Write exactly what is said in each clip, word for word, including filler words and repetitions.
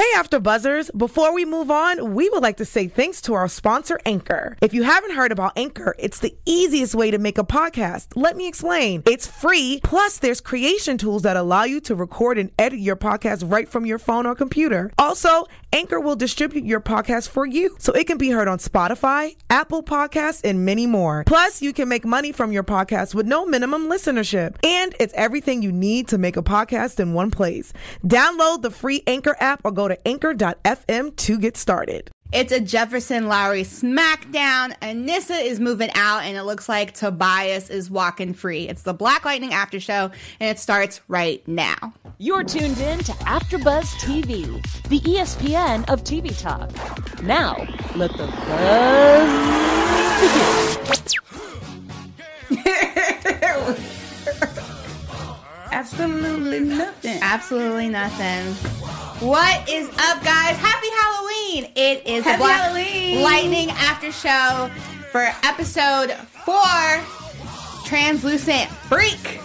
Hey, After Buzzers. Before we move on, we would like to say thanks to our sponsor, Anchor. If you haven't heard about Anchor, it's the easiest way to make a podcast. Let me explain. It's free, plus there's creation tools that allow you to record and edit your podcast right from your phone or computer. Also, Anchor will distribute your podcast for you, so it can be heard on Spotify, Apple Podcasts, and many more. Plus, you can make money from your podcast with no minimum listenership. And it's everything you need to make a podcast in one place. Download the free Anchor app or go to anchor dot f m to get started. It's a Jefferson Lowry smackdown. Anissa is moving out, and it looks like Tobias is walking free. It's the Black Lightning After Show, and it starts right now. You're tuned in to AfterBuzz T V, the E S P N of T V talk. Now, let the buzz begin. Absolutely nothing. Absolutely nothing. What is up, guys? Happy Halloween! It is Happy the Black Halloween. Lightning After Show for episode four, Translucent Freak.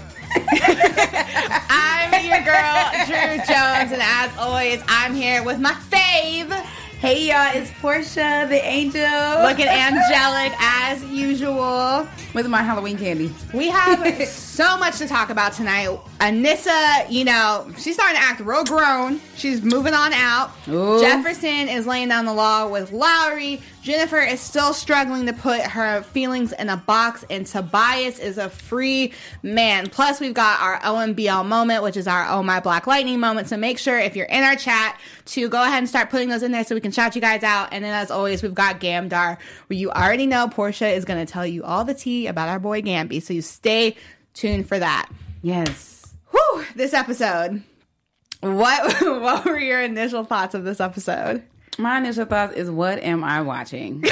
I'm your girl, Drew Jones, and as always, I'm here with my fave. Hey y'all, it's Portia the Angel. Looking angelic as usual. With my Halloween candy. We have so much to talk about tonight. Anissa, you know, she's starting to act real grown. She's moving on out. Ooh. Jefferson is laying down the law with Lowry. Jennifer is still struggling to put her feelings in a box, and Tobias is a free man. Plus, we've got our O M B L moment, which is our Oh My Black Lightning moment. So make sure if you're in our chat to go ahead and start putting those in there so we can shout you guys out. And then as always, we've got Gamdar, where you already know Portia is going to tell you all the tea about our boy Gamby. So you stay tuned for that. Yes. Whew, this episode. What what were your initial thoughts of this episode? My initial thoughts is, what am I watching?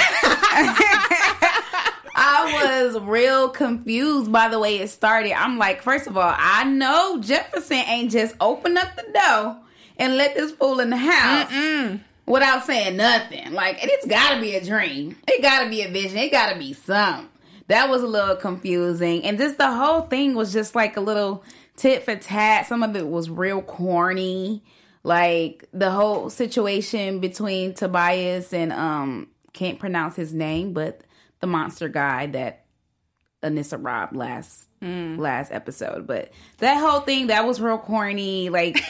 I was real confused by the way it started. I'm like, first of all, I know Jefferson ain't just opened up the door and let this fool in the house Mm-mm. without saying nothing. Like, it's got to be a dream. It got to be a vision. It got to be something. That was a little confusing. And just the whole thing was just like a little tit for tat. Some of it was real corny. Like, the whole situation between Tobias and, um, can't pronounce his name, but the monster guy that Anissa robbed last, mm. last episode. But that whole thing, that was real corny. Like,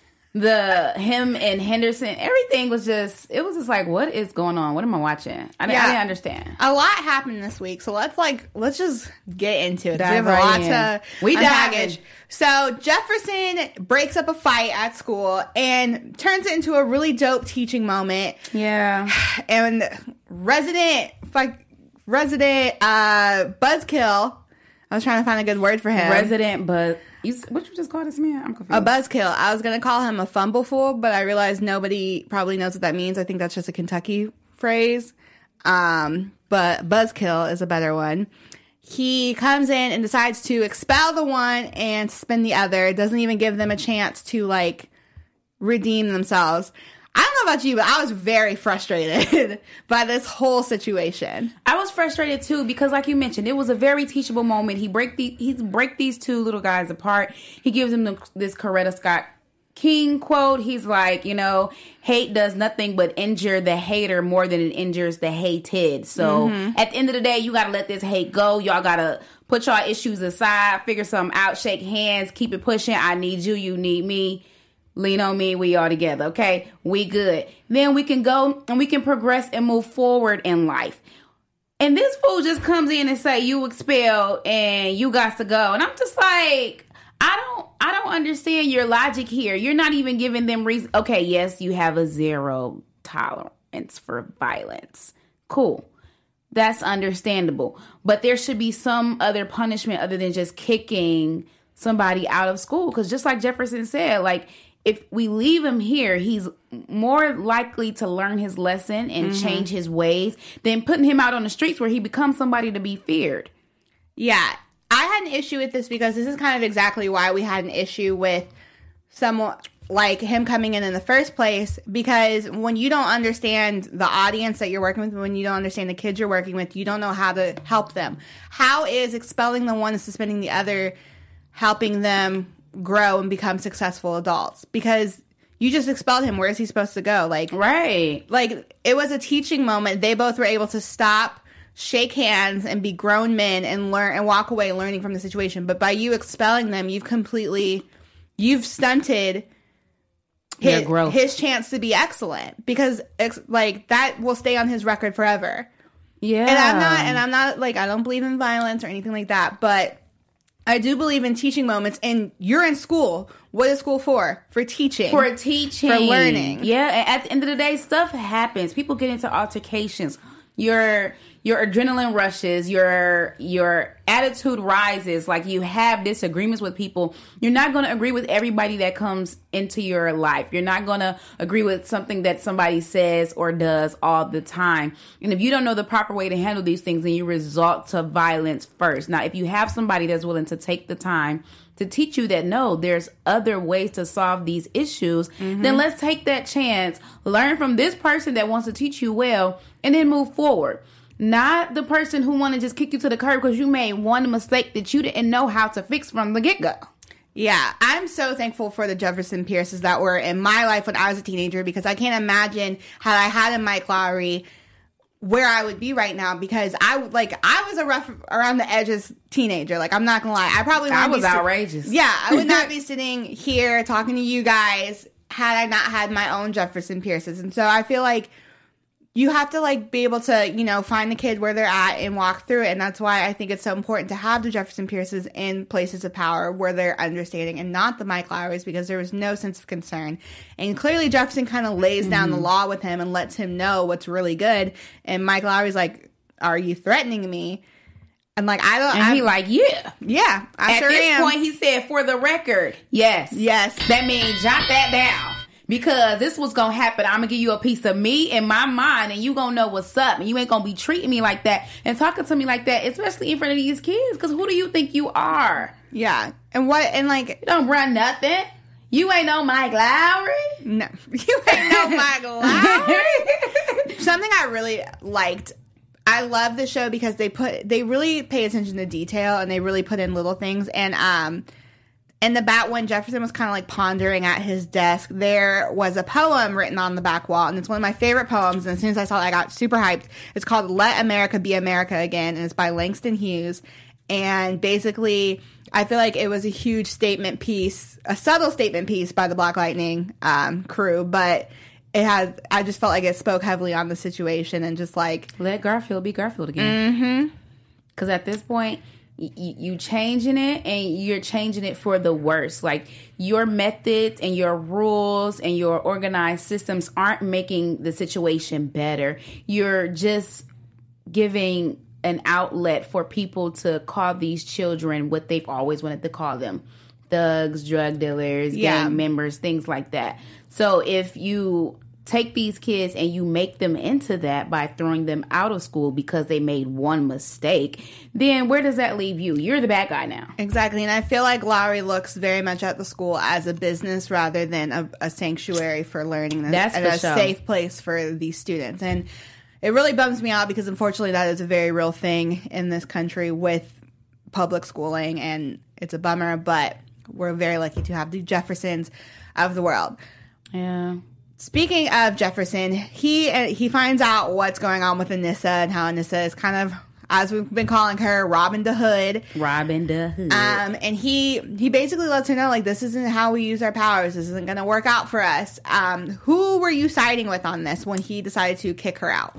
the, him and Henderson, everything was just, it was just like, what is going on? What am I watching? I, yeah. I didn't understand. A lot happened this week, so let's, like, let's just get into it. Dive we have right a lot in. to We unpackage. So Jefferson breaks up a fight at school and turns it into a really dope teaching moment. Yeah. And resident, like, resident uh, buzzkill. I was trying to find a good word for him. Resident, but you, what you just called this man? I'm confused. A buzzkill. I was going to call him a fumbleful, but I realized nobody probably knows what that means. I think that's just a Kentucky phrase. Um, but buzzkill is a better one. He comes in and decides to expel the one and suspend the other. Doesn't even give them a chance to, like, redeem themselves. I don't know about you, but I was very frustrated by this whole situation. I was frustrated too because, like you mentioned, it was a very teachable moment. He break the he's break these two little guys apart. He gives them the, this Coretta Scott King quote. He's like, you know, hate does nothing but injure the hater more than it injures the hated. So mm-hmm. at the end of the day, you got to let this hate go. Y'all got to put y'all issues aside, figure something out, shake hands, keep it pushing. I need you, you need me. Lean on me, we all together, okay? We good. Then we can go and we can progress and move forward in life. And this fool just comes in and say, you expelled and you got to go. And I'm just like, I don't I don't understand your logic here. You're not even giving them reason. Okay, yes, you have a zero tolerance for violence. Cool. That's understandable. But there should be some other punishment other than just kicking somebody out of school. Because just like Jefferson said, like, if we leave him here, he's more likely to learn his lesson and mm-hmm. change his ways than putting him out on the streets where he becomes somebody to be feared. Yeah. I had an issue with this because this is kind of exactly why we had an issue with someone like him coming in in the first place. Because when you don't understand the audience that you're working with, when you don't understand the kids you're working with, you don't know how to help them. How is expelling the one and suspending the other helping them grow and become successful adults? Because you just expelled him. Where is he supposed to go? Like, right. Like, it was a teaching moment. They both were able to stop, shake hands, and be grown men and learn and walk away learning from the situation. But by you expelling them, you've completely, you've stunted his, growth. his chance to be excellent, because ex, like that will stay on his record forever. Yeah. And I'm not, and I'm not like, I don't believe in violence or anything like that, but I do believe in teaching moments. And you're in school. What is school for? For teaching. For teaching. For learning. Yeah. And at the end of the day, stuff happens. People get into altercations. Your your adrenaline rushes. Your your attitude rises. Like, you have disagreements with people. You're not going to agree with everybody that comes into your life. You're not going to agree with something that somebody says or does all the time. And if you don't know the proper way to handle these things, then you resort to violence first. Now, if you have somebody that's willing to take the time to teach you that, no, there's other ways to solve these issues, mm-hmm. then let's take that chance, learn from this person that wants to teach you well, and then move forward. Not the person who want to just kick you to the curb because you made one mistake that you didn't know how to fix from the get-go. Yeah, I'm so thankful for the Jefferson Pierces that were in my life when I was a teenager, because I can't imagine had I had a Mike Lowry where I would be right now, because I like I was a rough around the edges teenager. Like, I'm not gonna lie, I probably I was be outrageous. Yeah, I would not be sitting here talking to you guys had I not had my own Jefferson Pierces. And so I feel like you have to, like, be able to, you know, find the kid where they're at and walk through it. And that's why I think it's so important to have the Jefferson Pierces in places of power where they're understanding, and not the Mike Lowrys, because there was no sense of concern. And clearly Jefferson kind of lays mm-hmm. down the law with him and lets him know what's really good. And Mike Lowry's like, are you threatening me? And like, I don't. And I'm, he like, yeah, yeah. I At sure this am. point, he said, for the record, yes, yes. That means jot that down. Because this was going to happen. I'm going to give you a piece of me in my mind, and you going to know what's up. And you ain't going to be treating me like that and talking to me like that, especially in front of these kids. Because who do you think you are? Yeah. And what, and like, you don't run nothing. You ain't no Mike Lowry. No. You ain't no Mike Lowry. Something I really liked, I love the show because they put, they really pay attention to detail, and they really put in little things. And, um, in the back, when Jefferson was kind of like pondering at his desk, there was a poem written on the back wall, and it's one of my favorite poems. And as soon as I saw it, I got super hyped. It's called "Let America Be America Again," and it's by Langston Hughes. And basically, I feel like it was a huge statement piece, a subtle statement piece by the Black Lightning um, crew, but it had, I just felt like it spoke heavily on the situation, and just like, let Garfield be Garfield again. Mm-hmm. Because at this point, you changing it, and you're changing it for the worse. Like, your methods and your rules and your organized systems aren't making the situation better. You're just giving an outlet for people to call these children what they've always wanted to call them: thugs, drug dealers, yeah. gang members, things like that. So if you take these kids and you make them into that by throwing them out of school because they made one mistake, then where does that leave you? You're the bad guy now. Exactly. And I feel like Lowry looks very much at the school as a business rather than a, a sanctuary for learning. And That's and for a sure. safe place for these students. And it really bums me out, because unfortunately that is a very real thing in this country with public schooling, and it's a bummer, but we're very lucky to have the Jeffersons of the world. Yeah. Speaking of Jefferson, he he finds out what's going on with Anissa, and how Anissa is kind of, as we've been calling her, Robin the Hood. Robin the Hood. Um, and he he basically lets her know, like, this isn't how we use our powers. This isn't going to work out for us. Um, who were you siding with on this when he decided to kick her out?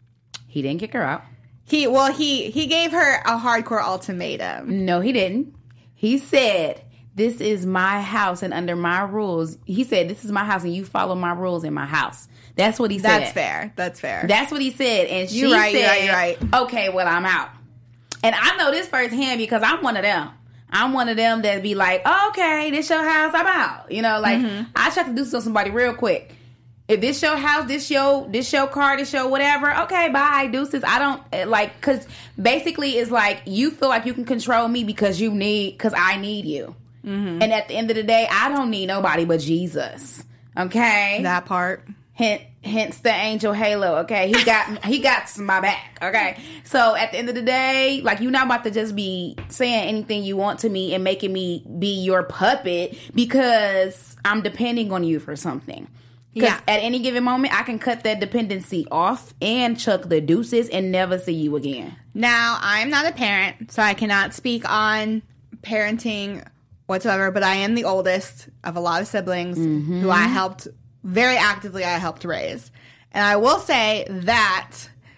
He didn't kick her out. He well he he gave her a hardcore ultimatum. No, he didn't. He said, this is my house, and under my rules, he said, this is my house, and you follow my rules in my house. That's what he said. That's fair. That's fair. That's what he said. And she you're right, said, you're right, you're right. Okay, well, I'm out. And I know this firsthand because I'm one of them. I'm one of them that be like, oh, okay, this your house, I'm out. You know, like, mm-hmm. I try to do so somebody real quick. If this your house, this your, this your car, this your whatever, okay, bye, deuces. I don't, like, because basically it's like, you feel like you can control me because you need, because I need you. Mm-hmm. And at the end of the day, I don't need nobody but Jesus. Okay? That part. Hint, hence the angel halo. Okay, he got he got my back. Okay, so at the end of the day, like, you're not about to just be saying anything you want to me and making me be your puppet because I'm depending on you for something. Because Yeah. at any given moment, I can cut that dependency off and chuck the deuces and never see you again. Now, I'm not a parent, so I cannot speak on parenting whatsoever, but I am the oldest of a lot of siblings who I helped very actively, I helped raise. And I will say that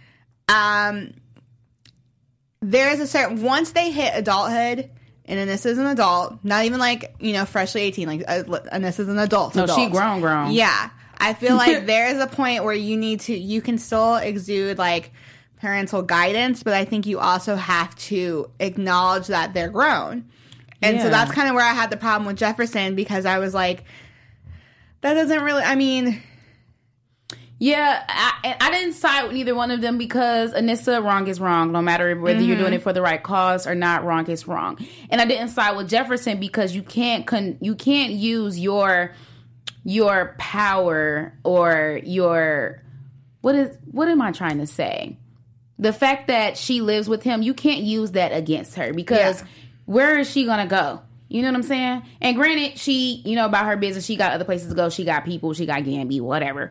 um, there is a certain, once they hit adulthood, and Anissa's an adult, not even like, you know, freshly eighteen, like uh, Anissa's an adult. No, adult. she grown, grown. Yeah. I feel like there is a point where you need to, you can still exude like parental guidance, but I think you also have to acknowledge that they're grown. And so Yeah. that's kind of where I had the problem with Jefferson, because I was like, that doesn't really, I mean, Yeah, I, I didn't side with either one of them because Anissa, wrong is wrong. No matter whether you're doing it for the right cause or not, wrong is wrong. And I didn't side with Jefferson because you can't con- you can't use your your power or your what is what am I trying to say? The fact that she lives with him, you can't use that against her because Yeah. where is she gonna go? You know what I'm saying? And granted, she, you know, about her business, she got other places to go. She got people, she got Gamby, whatever.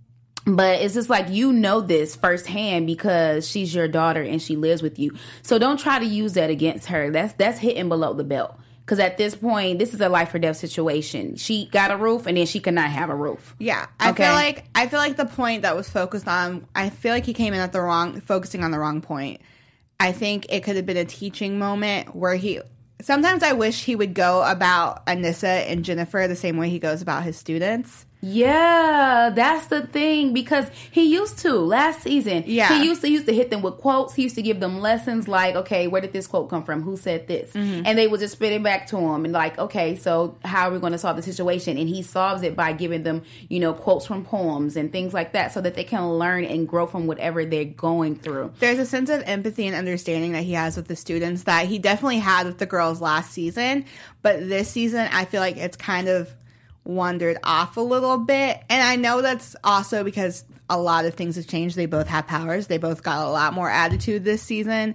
But it's just like, you know this firsthand because she's your daughter and she lives with you. So don't try to use that against her. That's that's hitting below the belt. Because at this point, this is a life or death situation. She got a roof and then she could not have a roof. yeah, I Okay. feel like I feel like the point that was focused on, I feel like he came in at the wrong, focusing on the wrong point. I think it could have been a teaching moment where he, sometimes I wish he would go about Anissa and Jennifer the same way he goes about his students. Yeah, that's the thing, because he used to last season. Yeah. He used to used to hit them with quotes. He used to give them lessons like, okay, where did this quote come from? Who said this? And they would just spit it back to him and like, okay, so how are we going to solve the situation? And he solves it by giving them, you know, quotes from poems and things like that so that they can learn and grow from whatever they're going through. There's a sense of empathy and understanding that he has with the students that he definitely had with the girls last season. But this season, I feel like it's kind of wandered off a little bit. And I know that's also because a lot of things have changed. They both have powers. They both got a lot more attitude this season.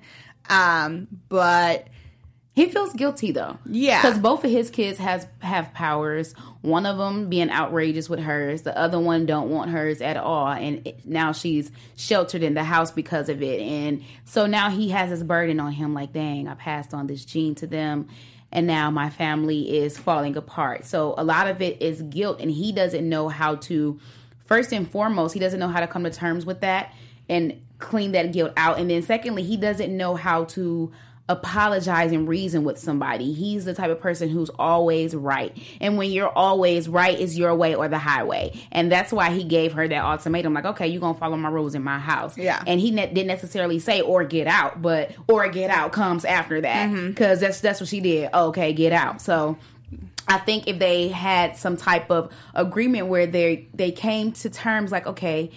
Um, but He feels guilty though. Yeah. Because both of his kids has have powers. One of them being outrageous with hers. The other one don't want hers at all. And it, now she's sheltered in the house because of it. And so now he has this burden on him like, dang, I passed on this gene to them. And now my family is falling apart. So a lot of it is guilt. And he doesn't know how to, first and foremost, he doesn't know how to come to terms with that and clean that guilt out. And then secondly, he doesn't know how to apologize and reason with somebody. He's the type of person who's always right. And when you're always right, it's your way or the highway. And that's why he gave her that ultimatum, like, okay, you're going to follow my rules in my house. Yeah. And he ne- didn't necessarily say, or get out, but or get out comes after that. Because that's, that's what she did. Okay, get out. So I think if they had some type of agreement where they they came to terms like, okay,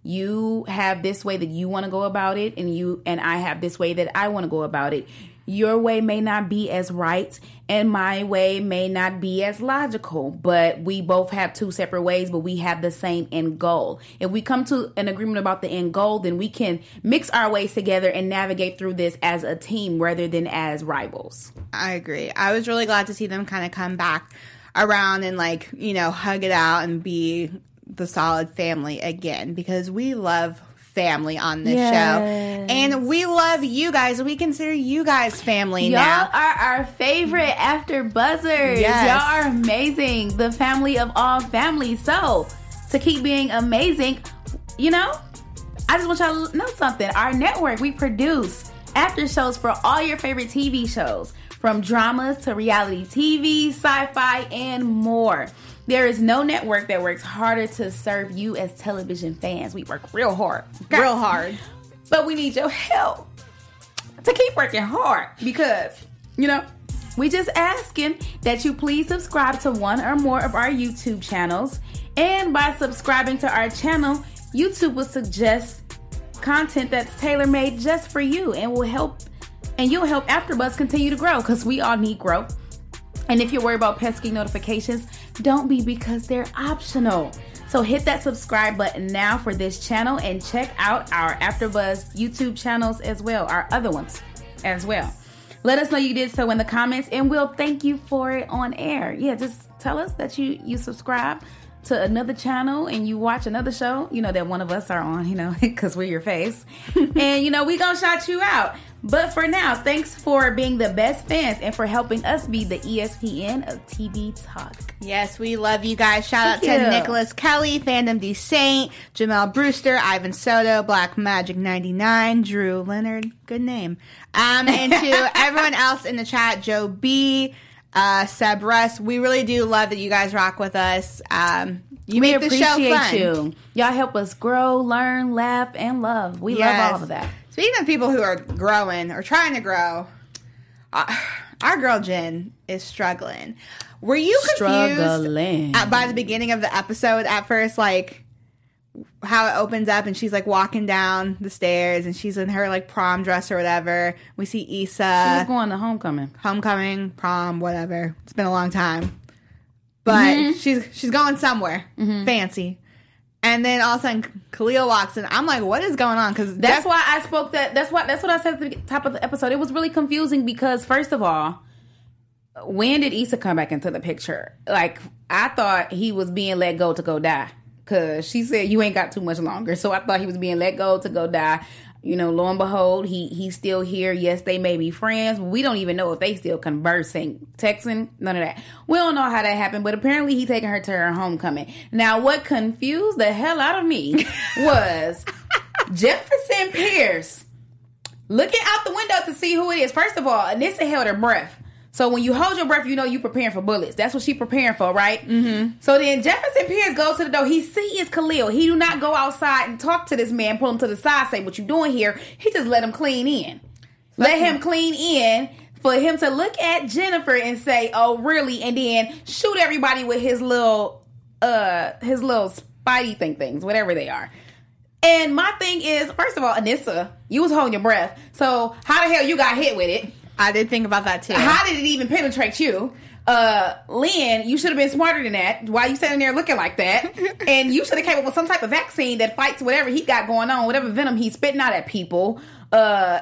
you have this way that you want to go about it, and you and I have this way that I want to go about it. Your way may not be as right, and my way may not be as logical, but we both have two separate ways, but we have the same end goal. If we come to an agreement about the end goal, then we can mix our ways together and navigate through this as a team rather than as rivals. I agree. I was really glad to see them kind of come back around and, like, you know, hug it out and be the solid family again, because we love family on this Yes. show, and we love you guys. We consider you guys family Y'all now. are our favorite after buzzers. Yes. Y'all are amazing. The family of all families. So, to keep being amazing, you know, I just want y'all to know something. Our network, we produce after shows for all your favorite T V shows, from dramas to reality T V, sci-fi, and more. There is no network that works harder to serve you as television fans. We work real hard. okay? Real hard. But we need your help to keep working hard because, you know, we just asking that you please subscribe to one or more of our YouTube channels. And by subscribing to our channel, YouTube will suggest content that's tailor-made just for you and will help, and you'll help AfterBuzz continue to grow, because we all need growth. And if you're worried about pesky notifications, don't be, because they're optional. So hit that subscribe button now for this channel and check out our AfterBuzz YouTube channels as well, our other ones as well. Let us know you did so in the comments, and we'll thank you for it on air. Yeah, just tell us that you, you subscribe to another channel and you watch another show, you know, that one of us are on, you know, because we're your face. And, you know, we gonna shout you out. But for now, thanks for being the best fans and for helping us be the E S P N of T V Talk. Yes, we love you guys. Shout Thank out to you. Nicholas Kelly, Fandom D Saint, Jamel Brewster, Ivan Soto, Black Magic ninety-nine, Drew Leonard, good name. Um, and to everyone else in the chat, Joe B, uh, Seb Russ, we really do love that you guys rock with us. Um, you We make the show appreciate fun. you. Y'all help us grow, learn, laugh, and love. We Yes. love all of that. Speaking of people who are growing or trying to grow, uh, our girl Jen is struggling. Were you confused Struggling. at, by the beginning of the episode at first, like how it opens up and she's like walking down the stairs and she's in her like prom dress or whatever. We see Issa. She was going to homecoming. Homecoming, prom, whatever. It's been a long time. But Mm-hmm. she's she's going somewhere fancy. And then all of a sudden Khalil walks in. I'm like, what is going on? Because That's why I spoke that. That's why. That's what I said at the top of the episode. It was really confusing because, first of all, when did Issa come back into the picture? Like, I thought he was being let go to go die because she said you ain't got too much longer. So I thought he was being let go to go die. You know, lo and behold, he he's still here. Yes, they may be friends. We don't even know if they still conversing, texting, none of that. We don't know how that happened, but apparently he taking her to her homecoming. Now, what confused the hell out of me was Jefferson Pierce looking out the window to see who it is. First of all, Anissa held her breath. So when you hold your breath, you know you preparing for bullets. That's what she preparing for, right? Mm-hmm. So then Jefferson Pierce goes to the door. He see it's Khalil. He do not go outside and talk to this man, pull him to the side, say, what you doing here? He just let him clean in. Let him clean in for him to look at Jennifer and say, oh, really? And then shoot everybody with his little, uh, his little spidey thing things, whatever they are. And my thing is, first of all, Anissa, you was holding your breath. So how the hell you got hit with it? I did think about that too. How did it even penetrate you? Uh, Lynn, you should have been smarter than that. Why you sitting there looking like that? And you should have came up with some type of vaccine that fights whatever he got going on, whatever venom he's spitting out at people. Uh,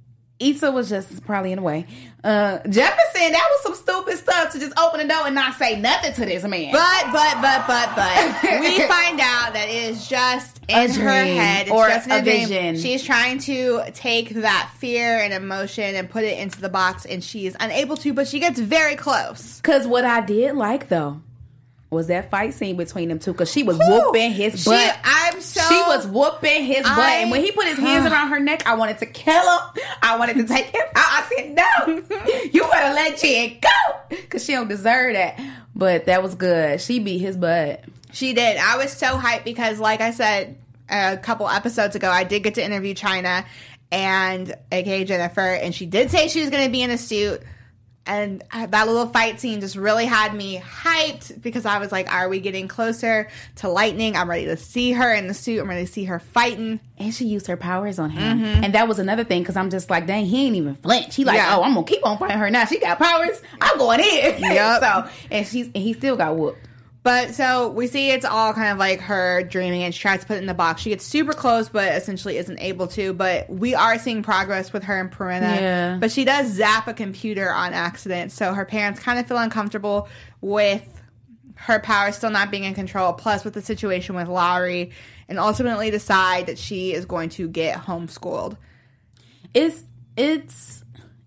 Issa was just probably in the way. Uh, Jefferson, that was some stupid stuff to just open the door and not say nothing to this man. But, but, but, but, but, we find out that it is just in A her dream head. It's or just in a a dream. vision. She's trying to take that fear and emotion and put it into the box, and she is unable to, but she gets very close. Because what I did like, though, was that fight scene between them two. Because she was Whew. whooping his She- butt. I'm so... She was whooping his butt. I- And when he put his hands around her neck, I wanted to kill him. I wanted to take him out. I said, no, you better let Jen go. Because she don't deserve that. But that was good. She beat his butt. She did. I was so hyped because, like I said a couple episodes ago, I did get to interview China and aka Jennifer, and she did say she was going to be in a suit. And that little fight scene just really had me hyped because I was like, are we getting closer to Lightning? I'm ready to see her in the suit. I'm ready to see her fighting. And she used her powers on him. Mm-hmm. And that was another thing because I'm just like, dang, he ain't even flinch. He like, Yeah. oh, I'm going to keep on fighting her now. She got powers. I'm going in. Yep. so, and, she's, and he still got whooped. But so we see it's all kind of like her dreaming, and she tries to put it in the box. She gets super close, but essentially isn't able to. But we are seeing progress with her and Perina. Yeah. But she does zap a computer on accident, so her parents kind of feel uncomfortable with her power still not being in control, plus with the situation with Lowry, and ultimately decide that she is going to get homeschooled. It's, it's,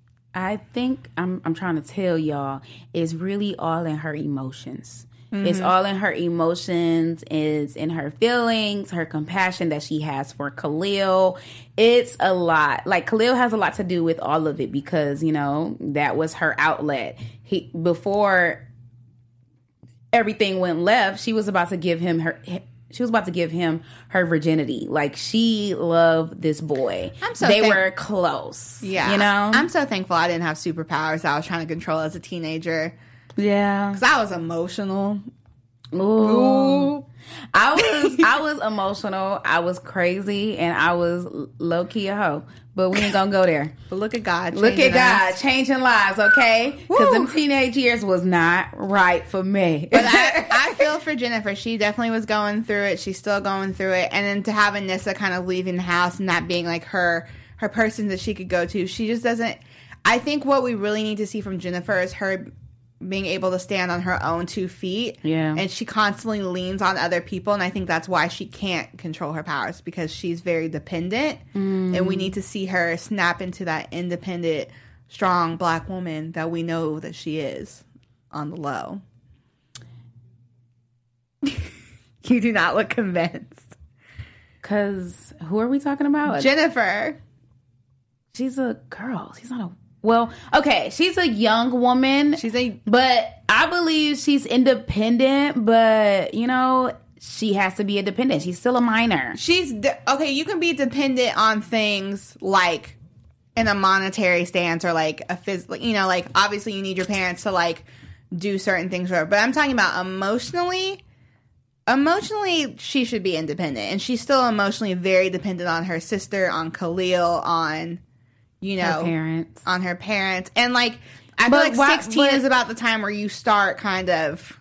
I think, I'm, I'm trying to tell y'all, it's really all in her emotions. Mm-hmm. It's all in her emotions, it's in her feelings, her compassion that she has for Khalil. It's a lot. Like, Khalil has a lot to do with all of it because, you know, that was her outlet. He, before everything went left, she was about to give him her... She was about to give him her virginity. Like, she loved this boy. I'm so they thank- were close. Yeah. You know? I'm so thankful I didn't have superpowers that I was trying to control as a teenager. yeah. Because I was emotional. Ooh. Ooh. I was I was emotional. I was crazy, and I was low key a hoe. But we ain't gonna go there. But look at God. Look at God us. changing lives, okay? Because them teenage years was not right for me. But I, I feel for Jennifer. She definitely was going through it. She's still going through it. And then to have Anissa kind of leaving the house and that being like her her person that she could go to, she just doesn't. I think what we really need to see from Jennifer is her being able to stand on her own two feet. Yeah. And she constantly leans on other people. And I think that's why she can't control her powers, because she's very dependent. Mm. And we need to see her snap into that independent, strong black woman that we know that she is on the low. You do not look convinced. Because who are we talking about? Jennifer. She's a girl. She's not a... Well, okay, she's a young woman. She's a... But I believe she's independent, but, you know, she has to be independent. She's still a minor. She's... De- okay, you can be dependent on things like in a monetary stance or like a physical... You know, like, obviously you need your parents to, like, do certain things for her. But I'm talking about emotionally... Emotionally, she should be independent. And she's still emotionally very dependent on her sister, on Khalil, on... You know, her parents. on her parents. And, like, I but feel like why, sixteen but, is about the time where you start kind of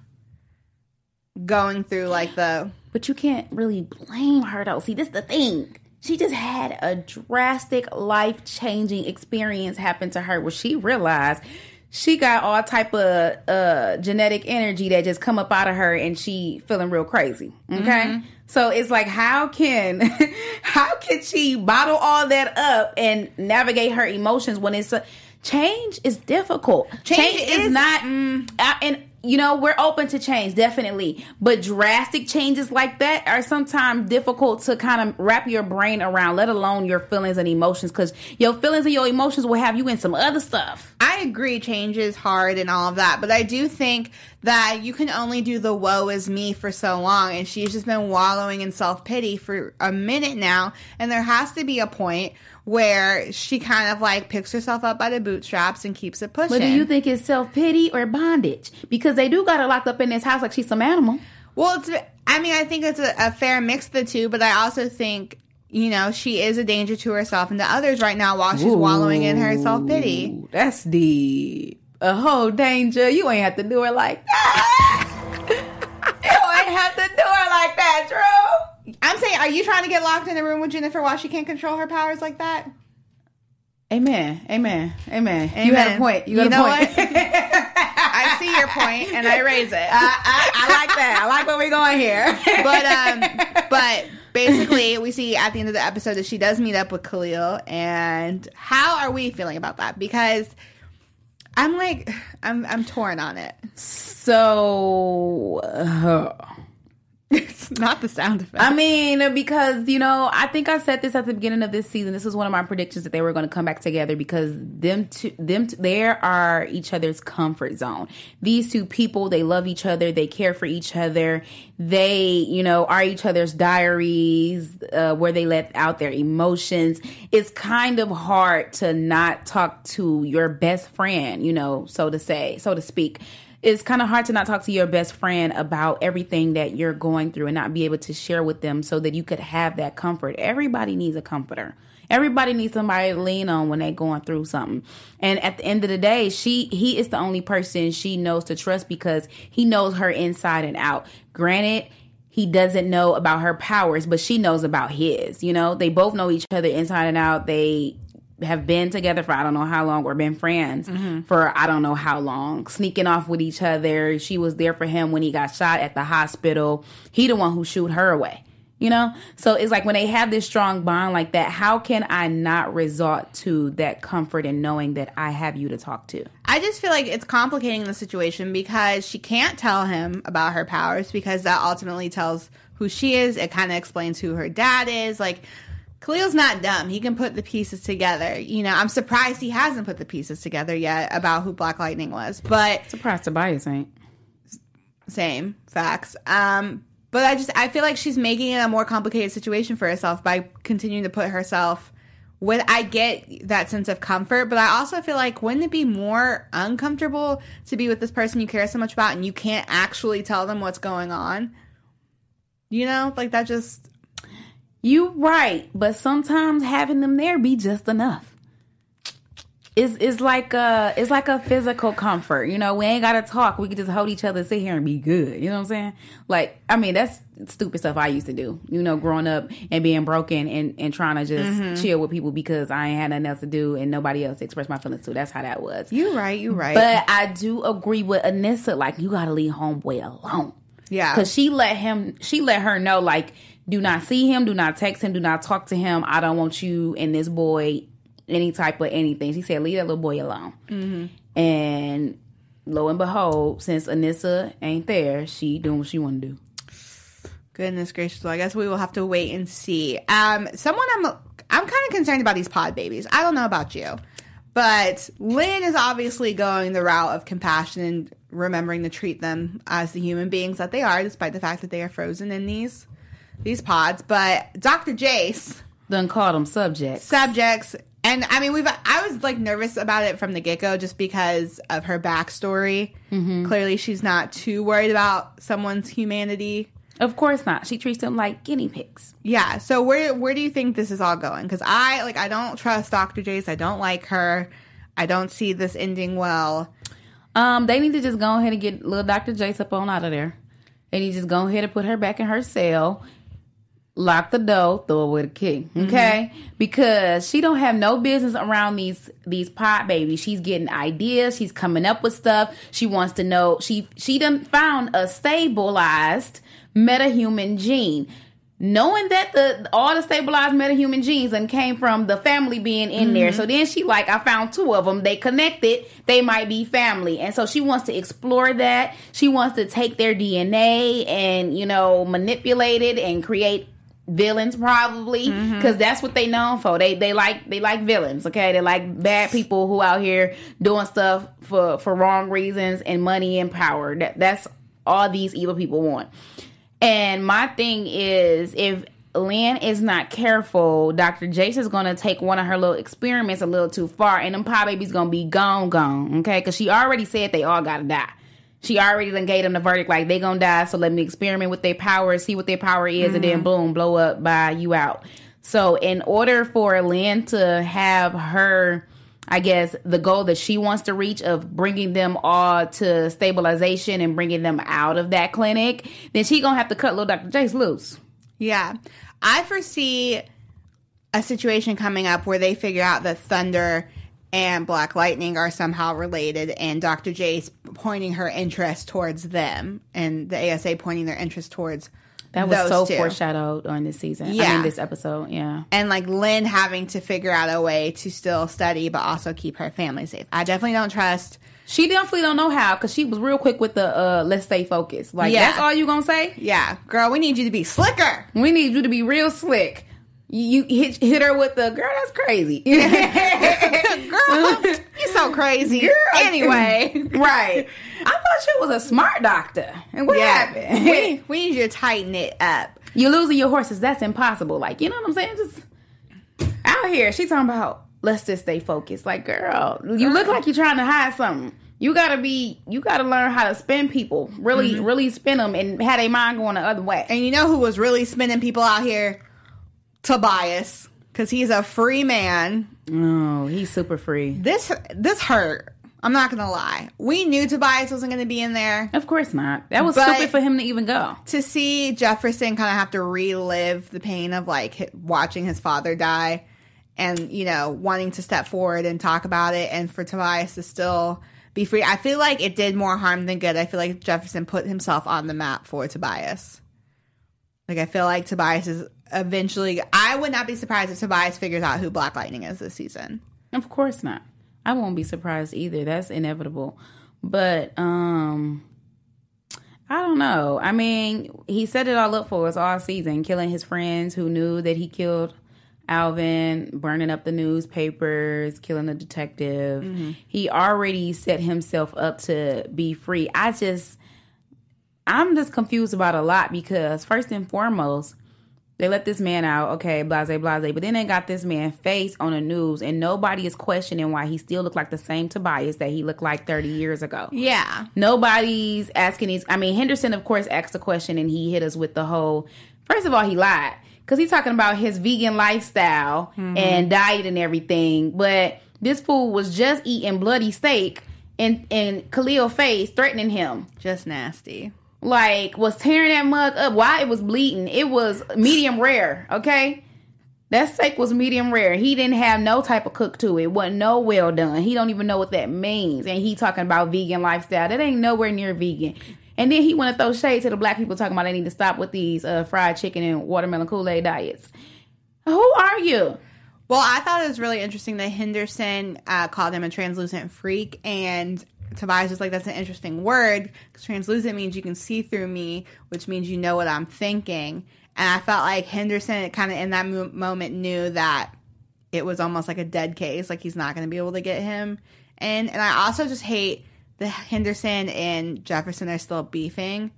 going through, like, the... But you can't really blame her, though. See, this is the thing. She just had a drastic, life-changing experience happen to her where she realized she got all type of uh, genetic energy that just come up out of her and she feeling real crazy. Okay? Mm-hmm. So it's like, how can how can she bottle all that up and navigate her emotions when it's a change is difficult. Change, change is, is not, mm, and you know, we're open to change, definitely. But drastic changes like that are sometimes difficult to kind of wrap your brain around, let alone your feelings and emotions, because your feelings and your emotions will have you in some other stuff. I agree, change is hard and all of that, but I do think that you can only do the woe is me for so long, and she's just been wallowing in self-pity for a minute now, and there has to be a point where she kind of like picks herself up by the bootstraps and keeps it pushing. But do you think it's self-pity or bondage? Because they do got her locked up in this house like she's some animal. Well, it's, I mean, I think it's a, a fair mix of the two, but I also think, you know, she is a danger to herself and to others right now while she's Ooh, wallowing in her self-pity. That's deep. A whole danger. You ain't have to do it like that. You ain't have to do it like that, Drew. I'm saying, are you trying to get locked in the room with Jennifer while she can't control her powers like that? Amen. Amen. Amen. Amen. You got a point. You got you a know point. What? I see your point and I raise it. I, I, I like that. I like where we're going here. But um, but basically, we see at the end of the episode that she does meet up with Khalil. And how are we feeling about that? Because I'm like, I'm I'm torn on it. So. Uh, It's not the sound effect. I mean, because, you know, I think I said this at the beginning of this season. This was one of my predictions that they were going to come back together because them two, them two, they are each other's comfort zone. These two people, they love each other. They care for each other. They, you know, are each other's diaries uh, where they let out their emotions. It's kind of hard to not talk to your best friend, you know, so to say, so to speak. It's kind of hard to not talk to your best friend about everything that you're going through and not be able to share with them so that you could have that comfort. Everybody needs a comforter. Everybody needs somebody to lean on when they're going through something. And at the end of the day, she he is the only person she knows to trust because he knows her inside and out. Granted, he doesn't know about her powers, but she knows about his. You know, they both know each other inside and out. They have been together for I don't know how long or been friends mm-hmm. for I don't know how long, sneaking off with each other. She was there for him when he got shot at the hospital. He the one who shoot her away, you know? So it's like when they have this strong bond like that, how can I not resort to that comfort and knowing that I have you to talk to? I just feel like it's complicating the situation because she can't tell him about her powers because that ultimately tells who she is. It kind of explains who her dad is. Like, Khalil's not dumb. He can put the pieces together. You know, I'm surprised he hasn't put the pieces together yet about who Black Lightning was. But surprised Tobias ain't. Same. Facts. Um, but I just, I feel like she's making it a more complicated situation for herself by continuing to put herself with I get that sense of comfort, but I also feel like wouldn't it be more uncomfortable to be with this person you care so much about and you can't actually tell them what's going on? You know, like that just... You right, but sometimes having them there be just enough. It's, it's like a it's like a physical comfort. You know, we ain't gotta talk. We can just hold each other, sit here, and be good. You know what I'm saying? Like, I mean, that's stupid stuff I used to do. You know, growing up and being broken and, and trying to just mm-hmm. chill with people because I ain't had nothing else to do and nobody else to express my feelings to. That's how that was. You right, you right. But I do agree with Anissa. Like, you gotta leave homeboy alone. Yeah, because she let him. She let her know, like, do not see him, do not text him, do not talk to him. I don't want you and this boy. Any type of anything. She said, leave that little boy alone. Mm-hmm. And lo and behold, since Anissa ain't there, she doing what she want to do. Goodness gracious. Well, I guess we will have to wait and see. Um, someone I'm I'm kind of concerned about these pod babies. I don't know about you, but Lynn is obviously going the route of compassion and remembering to treat them as the human beings that they are, despite the fact that they are frozen in these these pods. But Doctor Jace done called them subjects. Subjects. And I mean, we've. I was like nervous about it from the get go, just because of her backstory. Mm-hmm. Clearly, she's not too worried about someone's humanity. Of course not. She treats them like guinea pigs. Yeah. So where where do you think this is all going? Because I like I don't trust Doctor Jace. I don't like her. I don't see this ending well. Um, they need to just go ahead and get little Doctor Jace up on out of there. They need to just go ahead and put her back in her cell. Lock the door, throw away the key, okay? Mm-hmm. Because she don't have no business around these these pod babies. She's getting ideas. She's coming up with stuff. She wants to know. She she done found a stabilized metahuman gene. Knowing that the all the stabilized metahuman genes and came from the family being in mm-hmm. there. So then she like, I found two of them. They connected. They might be family. And so she wants to explore that. She wants to take their D N A and, you know, manipulate it and create villains probably, because mm-hmm. that's what they known for. They they like they like villains, okay? They like bad people who out here doing stuff for for wrong reasons and money and power. That that's all these evil people want. And my thing is, if Lynn is not careful, Doctor Jace is going to take one of her little experiments a little too far, and them pie babies going to be gone, gone, okay? Because she already said they all got to die. She already done gave them the verdict, like, they gonna die, so let me experiment with their power, see what their power is, mm-hmm. and then boom, blow up, bye, you out. So in order for Lynn to have her, I guess, the goal that she wants to reach of bringing them all to stabilization and bringing them out of that clinic, then she gonna have to cut little Doctor Jace loose. Yeah. I foresee a situation coming up where they figure out that Thunder and Black Lightning are somehow related, and Doctor Jace pointing her interest towards them, and the A S A pointing their interest towards that was those so two. Foreshadowed on this season. Yeah. I mean, this episode, yeah. And like Lynn having to figure out a way to still study, but also keep her family safe. I definitely don't trust. She definitely don't know how, because she was real quick with the uh, let's stay focused. Like, yeah. That's all you gonna say? Yeah. Girl, we need you to be slicker. We need you to be real slick. You hit, hit her with the, girl, that's crazy. Girl, you so crazy. Girl, anyway. Right. I thought you was a smart doctor. And what yeah. happened? we, we need you to tighten it up. You're losing your horses. That's impossible. Like, you know what I'm saying? Just out here. She's talking about, let's just stay focused. Like, girl, you look like you're trying to hide something. You gotta be, you gotta learn how to spin people. Really, mm-hmm. really spin them and have their mind going the other way. And you know who was really spinning people out here? Tobias, because he's a free man. Oh, he's super free. This this hurt. I'm not gonna lie. We knew Tobias wasn't gonna be in there. Of course not. That was but stupid for him to even go. To see Jefferson kind of have to relive the pain of like watching his father die, and you know wanting to step forward and talk about it, and for Tobias to still be free. I feel like it did more harm than good. I feel like Jefferson put himself on the map for Tobias. Like I feel like Tobias is. Eventually, I would not be surprised if Tobias figures out who Black Lightning is this season. Of course not. I won't be surprised either. That's inevitable. But, um, I don't know. I mean, he set it all up for us all season, killing his friends who knew that he killed Alvin, burning up the newspapers, killing the detective. Mm-hmm. He already set himself up to be free. I just, I'm just confused about a lot because, first and foremost, They let this man out, okay, blase, blase. But then they got this man face on the news, and nobody is questioning why he still looked like the same Tobias that he looked like thirty years ago. Yeah. Nobody's asking these. I mean, Henderson, of course, asked a question, and he hit us with the whole, first of all, he lied. Because he's talking about his vegan lifestyle mm-hmm. and diet and everything. But this fool was just eating bloody steak, and, and Khalil's face threatening him. Just nasty. Like, was tearing that mug up. Why it was bleeding? It was medium rare, okay? That steak was medium rare. He didn't have no type of cook to it. It wasn't no well done. He don't even know what that means. And he talking about vegan lifestyle. That ain't nowhere near vegan. And then he want to throw shade to the black people talking about they need to stop with these uh, fried chicken and watermelon Kool-Aid diets. Who are you? Well, I thought it was really interesting that Henderson uh, called him a translucent freak, and Tobias was like, that's an interesting word, because translucent means you can see through me, which means you know what I'm thinking. And I felt like Henderson kind of in that mo- moment knew that it was almost like a dead case, like he's not going to be able to get him. And and I also just hate that Henderson and Jefferson are still beefing,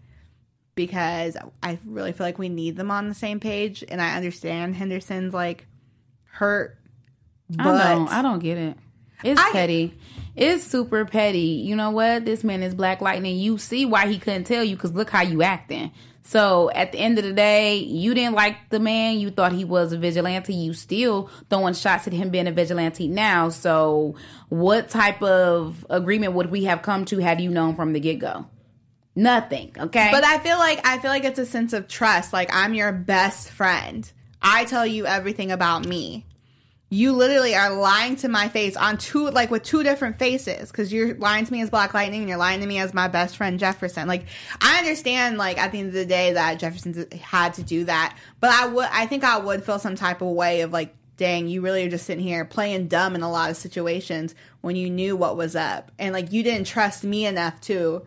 because I really feel like we need them on the same page. And I understand Henderson's like hurt, but I don't, I don't get it. It's I, petty. It's super petty. You know what? This man is Black Lightning. You see why he couldn't tell you, because look how you acting. So at the end of the day, you didn't like the man. You thought he was a vigilante. You still throwing shots at him being a vigilante now. So what type of agreement would we have come to had you known from the get-go? Nothing, okay? But I feel like I feel like it's a sense of trust. Like, I'm your best friend. I tell you everything about me. You literally are lying to my face on two, like with two different faces, because you're lying to me as Black Lightning and you're lying to me as my best friend Jefferson. Like, I understand, like, at the end of the day that Jefferson had to do that, but I would, I think I would feel some type of way of like, dang, you really are just sitting here playing dumb in a lot of situations when you knew what was up, and like you didn't trust me enough to,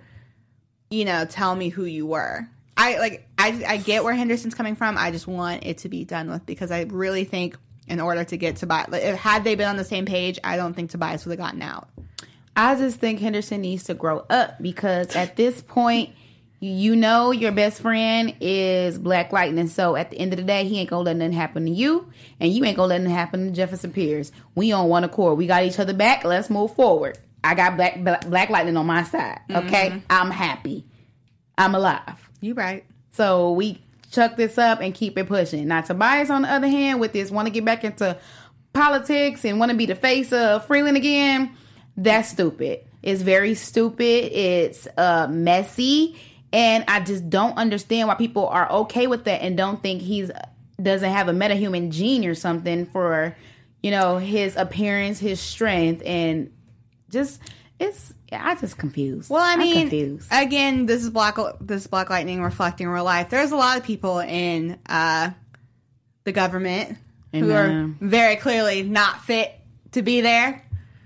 you know, tell me who you were. I like, I, I get where Henderson's coming from. I just want it to be done with, because I really think, in order to get Tobias, like, had they been on the same page, I don't think Tobias would have gotten out. I just think Henderson needs to grow up, because at this point, you know your best friend is Black Lightning. So at the end of the day, he ain't gonna let nothing happen to you, and you ain't gonna let nothing happen to Jefferson Pierce. We on one accord. We got each other back. Let's move forward. I got Black Black, Black Lightning on my side. Okay, mm-hmm. I'm happy. I'm alive. You right. So we chuck this up and keep it pushing. Now, Tobias, on the other hand, with this want to get back into politics and want to be the face of Freeland again, that's stupid. It's very stupid. It's uh, messy. And I just don't understand why people are okay with that and don't think he's doesn't have a metahuman gene or something for, you know, his appearance, his strength, and just it's. I just confused. Well, I mean, confused. Again, this is Black this is Black Lightning reflecting real life. There's a lot of people in uh, the government Amen. Who are very clearly not fit to be there.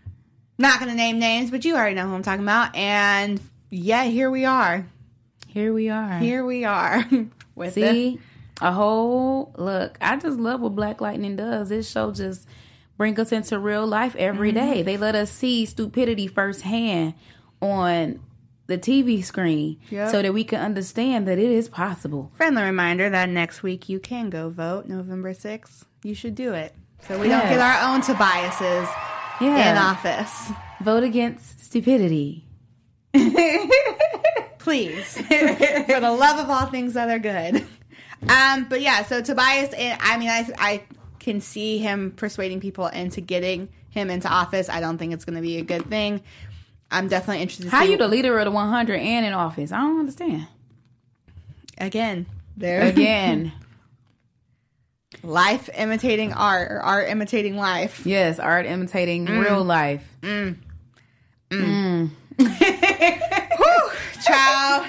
Not going to name names, but you already know who I'm talking about. And yeah, here we are. Here we are. Here we are. With See, the- a whole look. I just love what Black Lightning does. This show just bring us into real life every mm-hmm. day. They let us see stupidity firsthand on the T V screen yep. so that we can understand that it is possible. Friendly reminder that next week you can go vote, November sixth. You should do it. So we yes. don't get our own Tobiases yeah. in office. Vote against stupidity. Please. For the love of all things that are good. Um, but yeah, so Tobias, I mean, I, I can see him persuading people into getting him into office. I don't think it's going to be a good thing. I'm definitely interested to How see. you the leader of the one hundred and in office? I don't understand. Again. There. Again. Life imitating art, or art imitating life. Yes, art imitating mm. real life. Mm. Mm. Mm. Whew, child.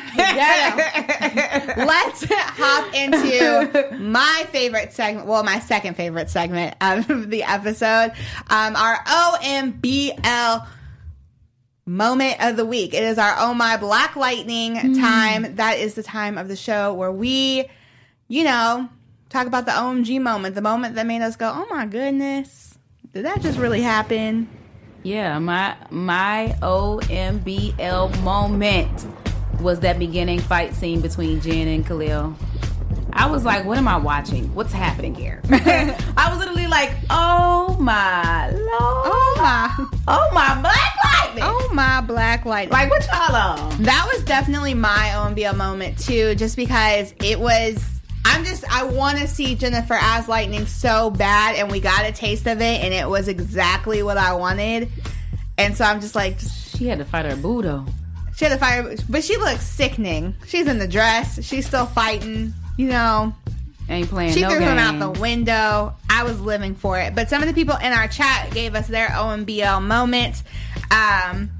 Let's hop into my favorite segment. Well, my second favorite segment of the episode. Um, our O M B L moment of the week. It is our Oh My Black Lightning mm. time. That is the time of the show where we, you know, talk about the O M G moment. The moment that made us go, oh my goodness. Did that just really happen? Yeah, my my O M B L moment was that beginning fight scene between Jen and Khalil. I I was like, what am I watching? What's happening here? I was literally like, oh my Lord. Oh my. Oh my Black Lightning. Oh my Black Lightning. Like, what y'all on? That was definitely my O M B L moment too, just because it was. I'm just. I want to see Jennifer as Lightning so bad, and we got a taste of it, and it was exactly what I wanted. And so I'm just like, just, she had to fight her boo though. She had to fight, but she looks sickening. She's in the dress. She's still fighting. You know, ain't playing. She no threw games. him out the window. I was living for it. But some of the people in our chat gave us their O M B L moment. Um,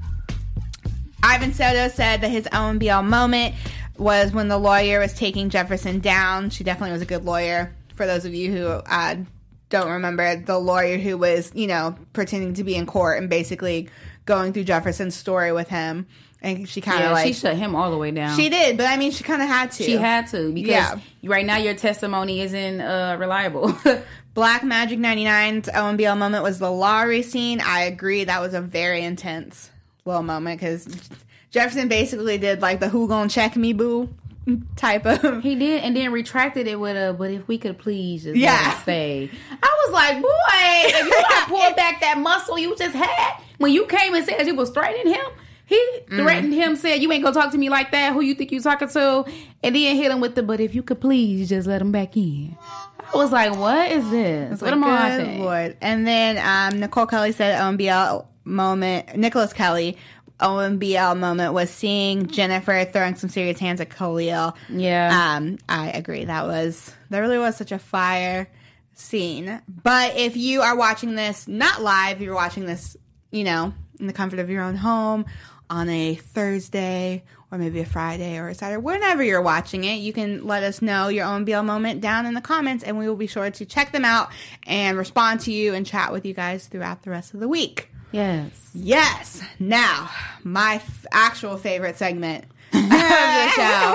Ivan Soto said that his O M B L moment was when the lawyer was taking Jefferson down. She definitely was a good lawyer. For those of you who uh, don't remember, the lawyer who was, you know, pretending to be in court and basically going through Jefferson's story with him. And she kind of yeah, like... she shut him all the way down. She did, but I mean, she kind of had to. She had to, because yeah. right now your testimony isn't uh, reliable. Black Magic ninety-nine's O M B L moment was the Lowry scene. I agree. That was a very intense little moment, because Jefferson basically did like the who gon' check me boo type of... He did, and then retracted it with a, but if we could please just yeah. let it stay. I was like, boy, if you don't pull back that muscle you just had, when you came and said you was threatening him, he threatened mm. him, said, you ain't gonna talk to me like that. Who you think you talking to? And then hit him with the, but if you could please just let him back in. I was like, what is this? What like, am I watching? Lord. And then um, Nicole Kelly said O M B L moment, Nicholas Kelly, O M B L moment was seeing Jennifer throwing some serious hands at Khalil. Yeah. Um, I agree. That was, that really was such a fire scene. But if you are watching this, not live, you're watching this, you know, in the comfort of your own home, on a Thursday or maybe a Friday or a Saturday, whenever you're watching it, you can let us know your O M B L moment down in the comments, and we will be sure to check them out and respond to you and chat with you guys throughout the rest of the week. Yes. Yes. Now, my f- actual favorite segment of the show,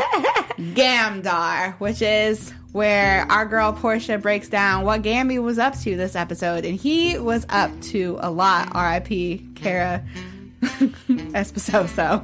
Gamdar, which is where our girl Portia breaks down what Gambi was up to this episode, and he was up to a lot. R I P Kara Esposito.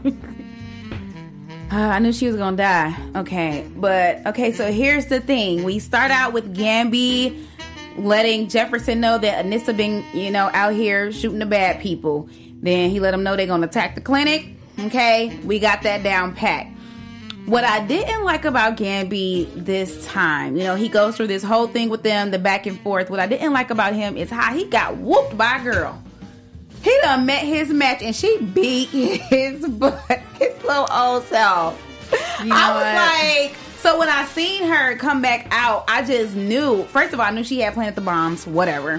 Uh, I knew she was gonna die. Okay, but okay. So here's the thing: we start out with Gambi letting Jefferson know that Anissa been, you know, out here shooting the bad people. Then he let them know they're gonna attack the clinic. Okay, we got that down pat. What I didn't like about Gambi this time, you know, he goes through this whole thing with them, the back and forth. What I didn't like about him is how he got whooped by a girl. He done met his match and she beat his butt, his little old self. You know I was what? like, so when I seen her come back out, I just knew, first of all, I knew she had planted the bombs, whatever.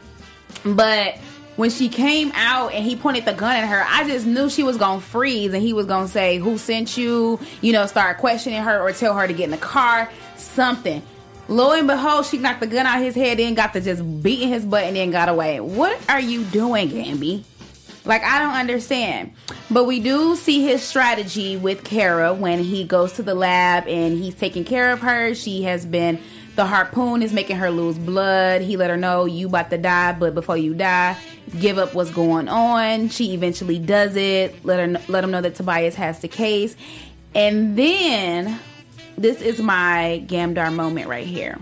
But when she came out and he pointed the gun at her, I just knew she was going to freeze and he was going to say, who sent you? You know, start questioning her or tell her to get in the car, something. Lo and behold, she knocked the gun out his head, then got to just beating his butt and then got away. What are you doing, Gambi? Like, I don't understand. But we do see his strategy with Kara when he goes to the lab and he's taking care of her. She has been, the harpoon is making her lose blood. He let her know, you about to die, but before you die, give up what's going on. She eventually does it. Let her let him know that Tobias has the case. And then, this is my Gamdar moment right here.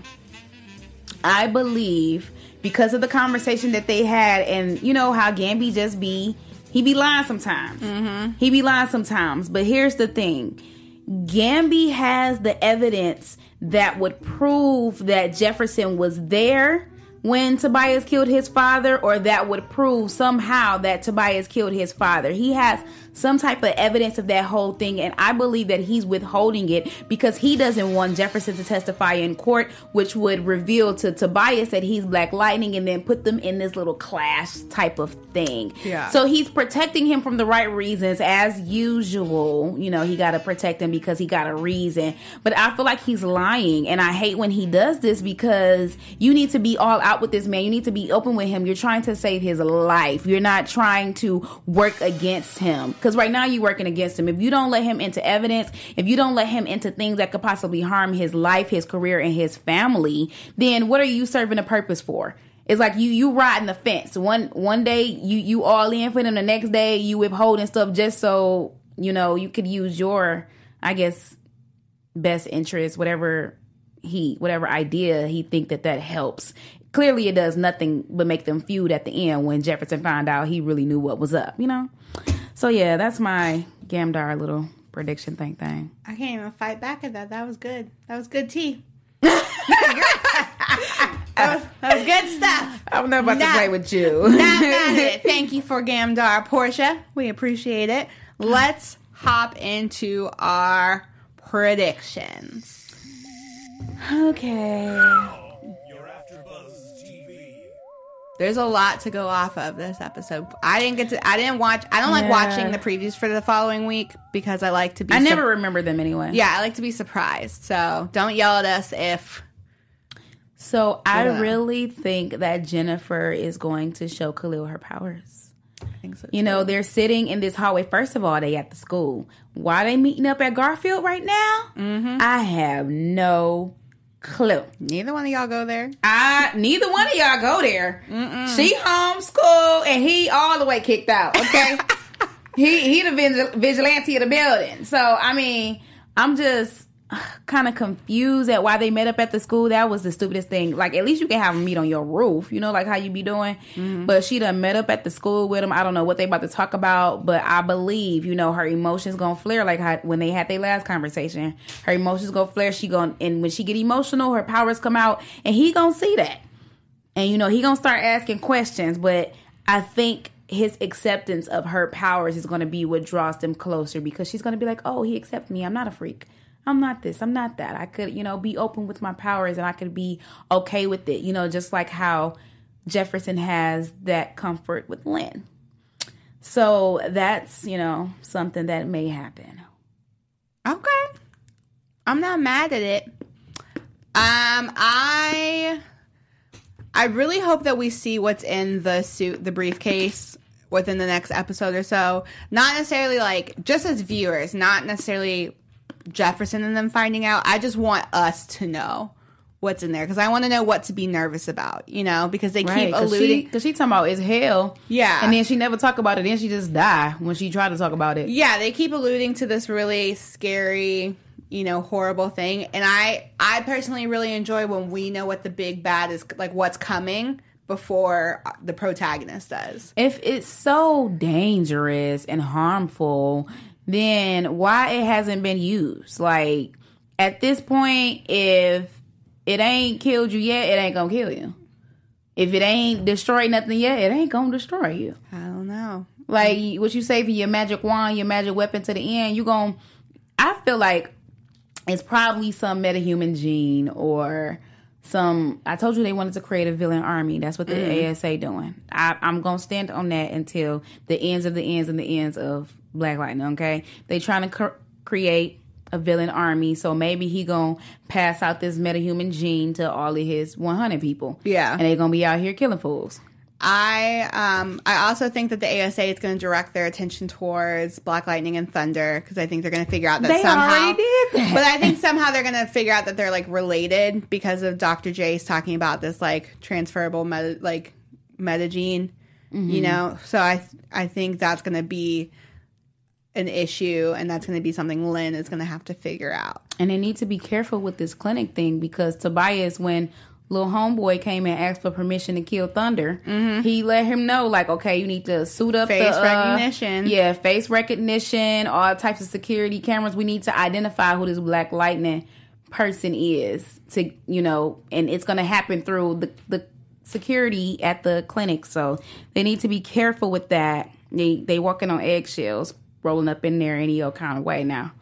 I believe, because of the conversation that they had, and you know how Gambi just be, he be lying sometimes. Mm-hmm. He be lying sometimes. But here's the thing. Gambi has the evidence that would prove that Jefferson was there when Tobias killed his father, or that would prove somehow that Tobias killed his father. He has some type of evidence of that whole thing, and I believe that he's withholding it because he doesn't want Jefferson to testify in court, which would reveal to Tobias that he's Black Lightning and then put them in this little clash type of thing. Yeah. So he's protecting him from the right reasons, as usual. You know, he got to protect him because he got a reason. But I feel like he's lying, and I hate when he does this because you need to be all out with this man. You need to be open with him. You're trying to save his life. You're not trying to work against him. Because right now you're working against him. If you don't let him into evidence, if you don't let him into things that could possibly harm his life, his career, and his family, then what are you serving a purpose for? It's like you you riding the fence. One one day you you all in for them, the next day you withholding stuff just so, you know, you could use your, I guess, best interest, whatever he, whatever idea he think that that helps. Clearly, it does nothing but make them feud at the end when Jefferson found out he really knew what was up, you know? So, yeah, that's my Gamdar little prediction thing thing. I can't even fight back at that. That was good. That was good tea. That was, that was good stuff. I'm not about not, to play with you. Not mad at it. Thank you for Gamdar, Portia. We appreciate it. Let's hop into our predictions. Okay. There's a lot to go off of this episode. I didn't get to. I didn't watch. I don't like yeah. watching the previews for the following week because I like to be. I never su- remember them anyway. Yeah, I like to be surprised. So don't yell at us if. So I yeah. really think that Jennifer is going to show Khalil her powers. I think so. You too. know, they're sitting in this hallway. First of all, they at the school. Why they meeting up at Garfield right now? Mm-hmm. I have no clue. Neither one of y'all go there. I neither one of y'all go there. Mm-mm. She homeschooled and he all the way kicked out. Okay, he he the vigil- vigilante of the building. So I mean, I'm just kind of confused at why they met up at the school. That was the stupidest thing. Like, at least you can have them meet on your roof, you know, like how you be doing. Mm-hmm. But she done met up at the school with them. I don't know what they about to talk about, but I believe, you know, her emotions gonna flare like how, when they had their last conversation. Her emotions gonna flare. She gonna, and when she get emotional, her powers come out, and he gonna see that. And, you know, he gonna start asking questions, but I think his acceptance of her powers is gonna be what draws them closer, because she's gonna be like, oh, he accepted me. I'm not a freak. I'm not this, I'm not that. I could, you know, be open with my powers and I could be okay with it. You know, just like how Jefferson has that comfort with Lynn. So that's, you know, something that may happen. Okay. I'm not mad at it. Um, I, I really hope that we see what's in the suit, the briefcase within the next episode or so. Not necessarily like, just as viewers, not necessarily Jefferson and them finding out. I just want us to know what's in there, because I want to know what to be nervous about, you know, because they right, keep cause alluding. Because she, she talking about it's hell. Yeah. And then she never talk about it. Then she just die when she tried to talk about it. Yeah, they keep alluding to this really scary, you know, horrible thing. And I, I personally really enjoy when we know what the big bad is, like what's coming before the protagonist does. If it's so dangerous and harmful, then why it hasn't been used? Like, at this point, if it ain't killed you yet, it ain't gonna kill you. If it ain't destroyed nothing yet, it ain't gonna destroy you. I don't know. Like, what you say for your magic wand, your magic weapon to the end, you gonna... I feel like it's probably some metahuman gene or some... I told you they wanted to create a villain army. That's what the mm. A S A doing. I, I'm gonna stand on that until the ends of the ends and the ends of Black Lightning, okay? They trying to cr- create a villain army, so maybe he gonna pass out this metahuman gene to all of his one hundred people. Yeah. And they gonna be out here killing fools. I um I also think that the A S A is going to direct their attention towards Black Lightning and Thunder, because I think they're going to figure out that they somehow... They already did that. But I think somehow they're going to figure out that they're, like, related because of Doctor Jace talking about this, like, transferable, meta, like, metagene, mm-hmm. you know? So I, I think that's going to be an issue, and that's going to be something Lynn is going to have to figure out. And they need to be careful with this clinic thing, because Tobias, when little homeboy came and asked for permission to kill Thunder, mm-hmm. he let him know, like, okay, you need to suit up face the, recognition. Uh, yeah, face recognition, all types of security cameras. We need to identify who this Black Lightning person is, to, you know, and it's going to happen through the, the security at the clinic. So they need to be careful with that. They they walking on eggshells, rolling up in there any old kind of way now.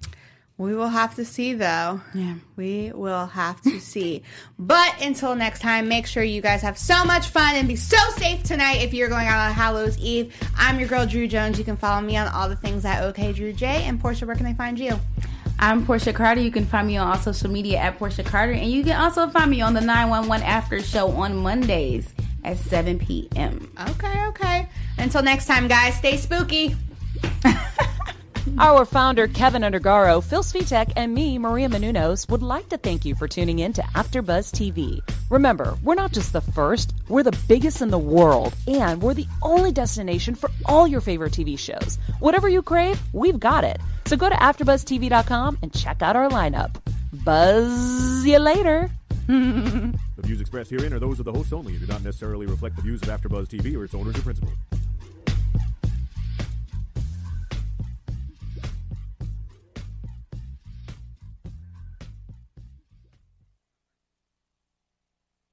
We will have to see, though. Yeah. We will have to see. But until next time, make sure you guys have so much fun and be so safe tonight if you're going out on Hallows Eve. I'm your girl, Drew Jones. You can follow me on all the things at OKDrewJ. And Portia, where can they find you? I'm Portia Carter. You can find me on all social media at Portia Carter. And you can also find me on the nine one one After Show on Mondays at seven p.m. Okay, okay. Until next time, guys, stay spooky. Our founder, Kevin Undergaro, Phil Svitek, and me, Maria Menounos, would like to thank you for tuning in to AfterBuzz T V. Remember, we're not just the first, we're the biggest in the world, and we're the only destination for all your favorite T V shows. Whatever you crave, we've got it. So go to after buzz t v dot com and check out our lineup. Buzz you later. The views expressed herein are those of the hosts only and do not necessarily reflect the views of AfterBuzz T V or its owners or principals.